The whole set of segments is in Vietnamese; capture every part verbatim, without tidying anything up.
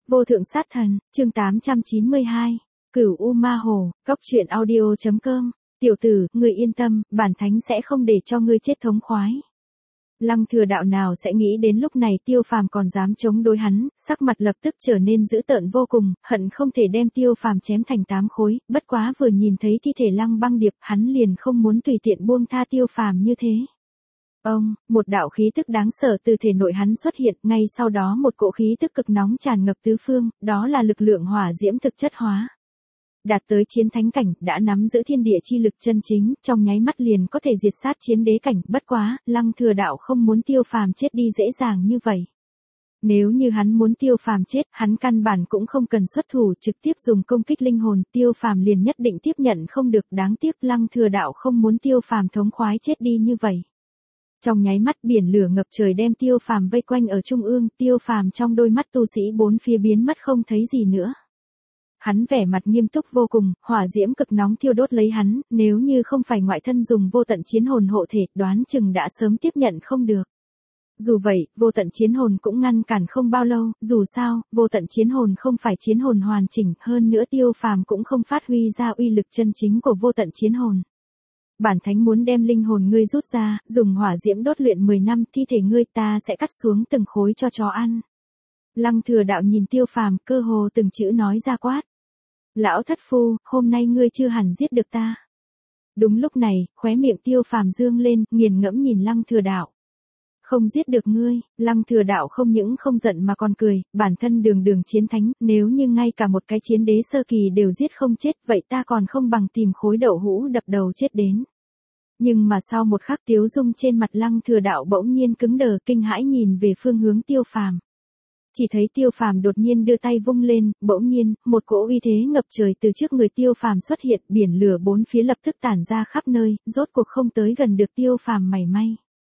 Vô thượng sát thần, chương tám trăm chín mươi hai. Cửu U Ma Hồ, Cóc truyện audio chấm com. Tiểu tử, ngươi yên tâm, bản thánh sẽ không để cho ngươi chết thống khoái. Lăng Thừa Đạo nào sẽ nghĩ đến lúc này Tiêu Phàm còn dám chống đối hắn, sắc mặt lập tức trở nên dữ tợn vô cùng, hận không thể đem Tiêu Phàm chém thành tám khối, bất quá vừa nhìn thấy thi thể Lăng Băng Điệp, hắn liền không muốn tùy tiện buông tha Tiêu Phàm như thế. Ông, một đạo khí tức đáng sợ từ thể nội hắn xuất hiện, ngay sau đó một cỗ khí tức cực nóng tràn ngập tứ phương, đó là lực lượng hỏa diễm thực chất hóa. Đạt tới chiến thánh cảnh, đã nắm giữ thiên địa chi lực chân chính, trong nháy mắt liền có thể diệt sát chiến đế cảnh, bất quá, Lăng Thừa Đạo không muốn Tiêu Phàm chết đi dễ dàng như vậy. Nếu như hắn muốn Tiêu Phàm chết, hắn căn bản cũng không cần xuất thủ, trực tiếp dùng công kích linh hồn, Tiêu Phàm liền nhất định tiếp nhận không được, đáng tiếc Lăng Thừa Đạo không muốn Tiêu Phàm thống khoái chết đi như vậy. Trong nháy mắt biển lửa ngập trời đem Tiêu Phàm vây quanh ở trung ương, Tiêu Phàm trong đôi mắt tu sĩ bốn phía biến mất không thấy gì nữa. Hắn vẻ mặt nghiêm túc vô cùng, hỏa diễm cực nóng thiêu đốt lấy hắn, nếu như không phải ngoại thân dùng vô tận chiến hồn hộ thể, đoán chừng đã sớm tiếp nhận không được. Dù vậy, vô tận chiến hồn cũng ngăn cản không bao lâu, dù sao, vô tận chiến hồn không phải chiến hồn hoàn chỉnh, hơn nữa Tiêu Phàm cũng không phát huy ra uy lực chân chính của vô tận chiến hồn. Bản thánh muốn đem linh hồn ngươi rút ra, dùng hỏa diễm đốt luyện mười năm, thi thể ngươi ta sẽ cắt xuống từng khối cho chó ăn. Lăng Thừa Đạo nhìn Tiêu Phàm, cơ hồ từng chữ nói ra quát. Lão thất phu, hôm nay ngươi chưa hẳn giết được ta. Đúng lúc này, khóe miệng Tiêu Phàm dương lên, nghiền ngẫm nhìn Lăng Thừa Đạo. Không giết được ngươi, Lăng Thừa Đạo không những không giận mà còn cười, bản thân đường đường chiến thánh, nếu như ngay cả một cái chiến đế sơ kỳ đều giết không chết, vậy ta còn không bằng tìm khối đậu hũ đập đầu chết đến. Nhưng mà sau một khắc tiếu dung trên mặt Lăng Thừa Đạo bỗng nhiên cứng đờ, kinh hãi nhìn về phương hướng Tiêu Phàm. Chỉ thấy Tiêu Phàm đột nhiên đưa tay vung lên, bỗng nhiên, một cỗ uy thế ngập trời từ trước người Tiêu Phàm xuất hiện, biển lửa bốn phía lập tức tản ra khắp nơi, rốt cuộc không tới gần được Tiêu Phàm mảy may.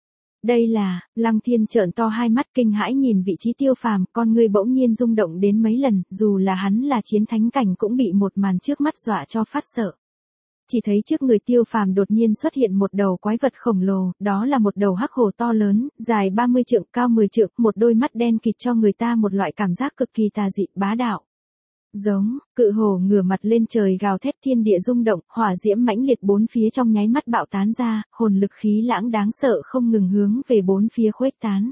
Đây là, Lăng Thiên trợn to hai mắt kinh hãi nhìn vị trí Tiêu Phàm, con người bỗng nhiên rung động đến mấy lần, dù là hắn là chiến thánh cảnh cũng bị một màn trước mắt dọa cho phát sợ. Chỉ thấy trước người Tiêu Phàm đột nhiên xuất hiện một đầu quái vật khổng lồ, đó là một đầu hắc hổ to lớn, dài ba mươi trượng, cao mười trượng, một đôi mắt đen kịt cho người ta một loại cảm giác cực kỳ tà dị, bá đạo. Giống, cự hổ ngửa mặt lên trời gào thét, thiên địa rung động, hỏa diễm mãnh liệt bốn phía trong nháy mắt bạo tán ra, hồn lực khí lãng đáng sợ không ngừng hướng về bốn phía khuếch tán.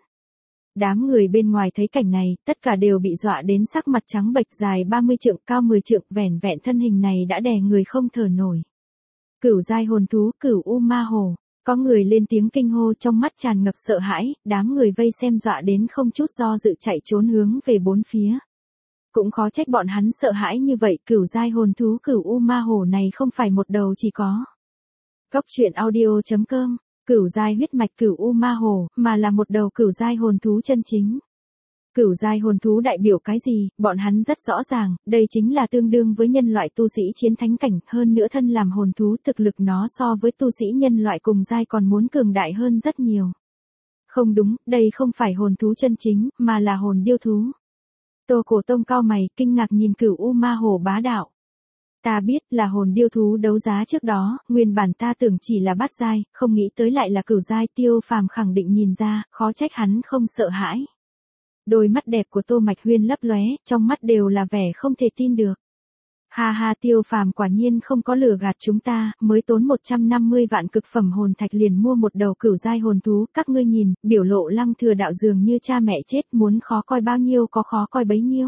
Đám người bên ngoài thấy cảnh này, tất cả đều bị dọa đến sắc mặt trắng bệch, dài ba mươi trượng, cao mười trượng, vẻn vẹn thân hình này đã đè người không thở nổi. Cửu giai hồn thú, Cửu U Ma Hồ. Có người lên tiếng kinh hô, trong mắt tràn ngập sợ hãi, đám người vây xem dọa đến không chút do dự chạy trốn hướng về bốn phía. Cũng khó trách bọn hắn sợ hãi như vậy, cửu giai hồn thú Cửu U Ma Hồ này không phải một đầu chỉ có. Cóc truyện audio chấm com, cửu giai huyết mạch Cửu U Ma Hồ, mà là một đầu cửu giai hồn thú chân chính. Cửu giai hồn thú đại biểu cái gì, bọn hắn rất rõ ràng, đây chính là tương đương với nhân loại tu sĩ chiến thánh cảnh, hơn nữa thân làm hồn thú thực lực nó so với tu sĩ nhân loại cùng giai còn muốn cường đại hơn rất nhiều. Không đúng, đây không phải hồn thú chân chính, mà là hồn điêu thú. Tô Cổ Tông cau mày, kinh ngạc nhìn Cửu U Ma Hồ bá đạo. Ta biết là hồn điêu thú đấu giá trước đó, nguyên bản ta tưởng chỉ là bát giai, không nghĩ tới lại là cửu giai. Tiêu Phàm khẳng định nhìn ra, khó trách hắn không sợ hãi. Đôi mắt đẹp của Tô Mạch Huyên lấp lóe, trong mắt đều là vẻ không thể tin được. Ha ha, Tiêu Phàm quả nhiên không có lừa gạt chúng ta, mới tốn một trăm năm mươi vạn cực phẩm hồn thạch liền mua một đầu cửu giai hồn thú, các ngươi nhìn, biểu lộ Lăng Thừa Đạo dường như cha mẹ chết, muốn khó coi bao nhiêu có khó coi bấy nhiêu.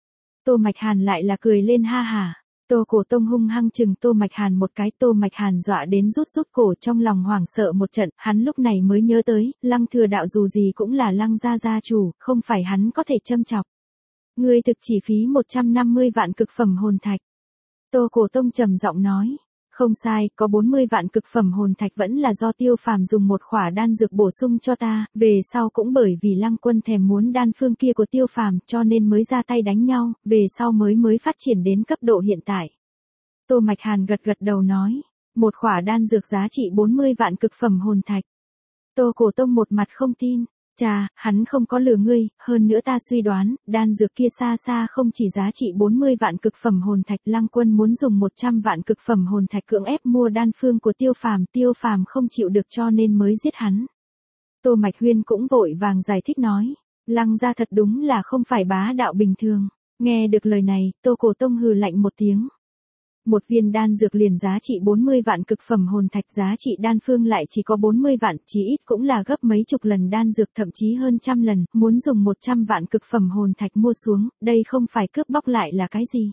Tô Mạch Hàn lại là cười lên ha hả. Tô Cổ Tông hung hăng chừng Tô Mạch Hàn một cái, Tô Mạch Hàn dọa đến rút rút cổ, trong lòng hoảng sợ một trận, hắn lúc này mới nhớ tới, Lăng Thừa Đạo dù gì cũng là Lăng gia gia chủ, không phải hắn có thể châm chọc. Ngươi thực chỉ phí một trăm năm mươi vạn cực phẩm hồn thạch. Tô Cổ Tông trầm giọng nói, không sai, có bốn mươi vạn cực phẩm hồn thạch vẫn là do Tiêu Phàm dùng một khỏa đan dược bổ sung cho ta, về sau cũng bởi vì Lăng Quân thèm muốn đan phương kia của Tiêu Phàm cho nên mới ra tay đánh nhau, về sau mới mới phát triển đến cấp độ hiện tại. Tô Mạch Hàn gật gật đầu nói, một khỏa đan dược giá trị bốn mươi vạn cực phẩm hồn thạch. Tô Cổ Tông một mặt không tin. Chà, hắn không có lừa ngươi, hơn nữa ta suy đoán, đan dược kia xa xa không chỉ giá trị bốn mươi vạn cực phẩm hồn thạch, Lăng Quân muốn dùng một trăm vạn cực phẩm hồn thạch cưỡng ép mua đan phương của Tiêu Phàm, Tiêu Phàm không chịu được cho nên mới giết hắn. Tô Mạch Huyên cũng vội vàng giải thích nói, Lăng gia thật đúng là không phải bá đạo bình thường. Nghe được lời này, Tô Cổ Tông hừ lạnh một tiếng. Một viên đan dược liền giá trị bốn mươi vạn cực phẩm hồn thạch, giá trị đan phương lại chỉ có bốn mươi vạn, chí ít cũng là gấp mấy chục lần đan dược, thậm chí hơn trăm lần, muốn dùng một trăm vạn cực phẩm hồn thạch mua xuống, đây không phải cướp bóc lại là cái gì.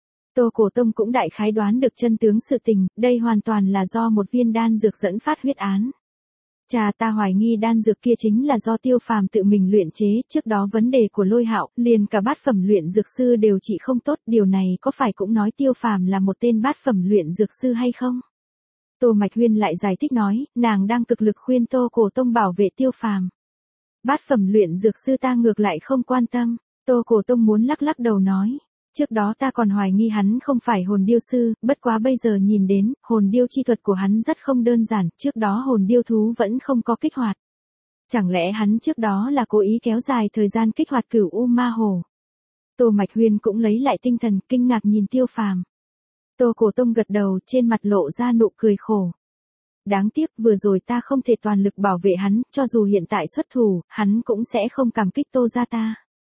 Tô Cổ Tông cũng đại khái đoán được chân tướng sự tình, đây hoàn toàn là do một viên đan dược dẫn phát huyết án. Chà, ta hoài nghi đan dược kia chính là do Tiêu Phàm tự mình luyện chế, trước đó vấn đề của Lôi Hạo, liền cả bát phẩm luyện dược sư đều trị không tốt, điều này có phải cũng nói Tiêu Phàm là một tên bát phẩm luyện dược sư hay không? Tô Mạch Huyên lại giải thích nói, nàng đang cực lực khuyên Tô Cổ Tông bảo vệ Tiêu Phàm. Bát phẩm luyện dược sư ta ngược lại không quan tâm, Tô Cổ Tông muốn lắc lắc đầu nói. Trước đó ta còn hoài nghi hắn không phải hồn điêu sư, bất quá bây giờ nhìn đến, hồn điêu chi thuật của hắn rất không đơn giản, trước đó hồn điêu thú vẫn không có kích hoạt. Chẳng lẽ hắn trước đó là cố ý kéo dài thời gian kích hoạt Cửu U Ma Hồ? Tô Mạch Huyên cũng lấy lại tinh thần, kinh ngạc nhìn Tiêu Phàm. Tô Cổ Tông gật đầu, trên mặt lộ ra nụ cười khổ. Đáng tiếc vừa rồi ta không thể toàn lực bảo vệ hắn, cho dù hiện tại xuất thủ, hắn cũng sẽ không cảm kích Tô gia ta.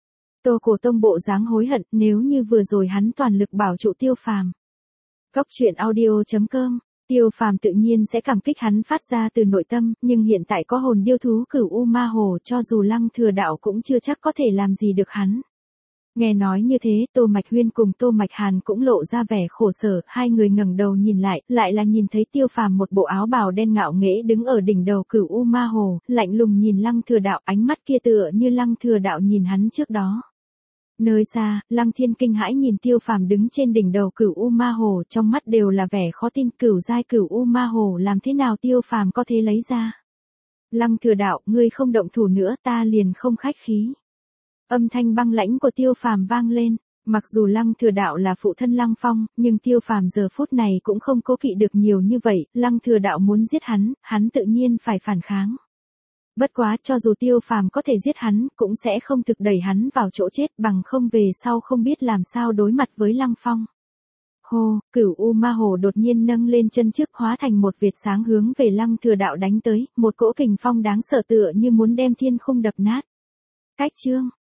Tô Cổ Tông bộ dáng hối hận, nếu như vừa rồi hắn toàn lực bảo trụ Tiêu Phàm. Góc truyện audio chấm com, Tiêu Phàm tự nhiên sẽ cảm kích hắn phát ra từ nội tâm, nhưng hiện tại có hồn điêu thú Cửu U Ma Hồ, cho dù Lăng Thừa Đạo cũng chưa chắc có thể làm gì được hắn. Nghe nói như thế, Tô Mạch Huyên cùng Tô Mạch Hàn cũng lộ ra vẻ khổ sở, hai người ngẩng đầu nhìn lại, lại là nhìn thấy Tiêu Phàm một bộ áo bào đen ngạo nghễ đứng ở đỉnh đầu Cửu U Ma Hồ, lạnh lùng nhìn Lăng Thừa Đạo, ánh mắt kia tựa như Lăng Thừa Đạo nhìn hắn trước đó. Nơi xa, Lăng Thiên kinh hãi nhìn Tiêu Phàm đứng trên đỉnh đầu Cửu U Ma Hồ, trong mắt đều là vẻ khó tin, cửu giai Cửu U Ma Hồ làm thế nào Tiêu Phàm có thể lấy ra. Lăng Thừa Đạo, ngươi không động thủ nữa, ta liền không khách khí. Âm thanh băng lãnh của Tiêu Phàm vang lên, mặc dù Lăng Thừa Đạo là phụ thân Lăng Phong, nhưng Tiêu Phàm giờ phút này cũng không cố kỵ được nhiều như vậy, Lăng Thừa Đạo muốn giết hắn, hắn tự nhiên phải phản kháng. Bất quá, cho dù Tiêu Phàm có thể giết hắn, cũng sẽ không thực đẩy hắn vào chỗ chết, bằng không về sau không biết làm sao đối mặt với Lăng Phong. Hô, Cửu U Ma Hồ đột nhiên nâng lên chân trước, hóa thành một vệt sáng hướng về Lăng Thừa Đạo đánh tới, một cỗ kình phong đáng sợ tựa như muốn đem thiên khung đập nát. Cách chương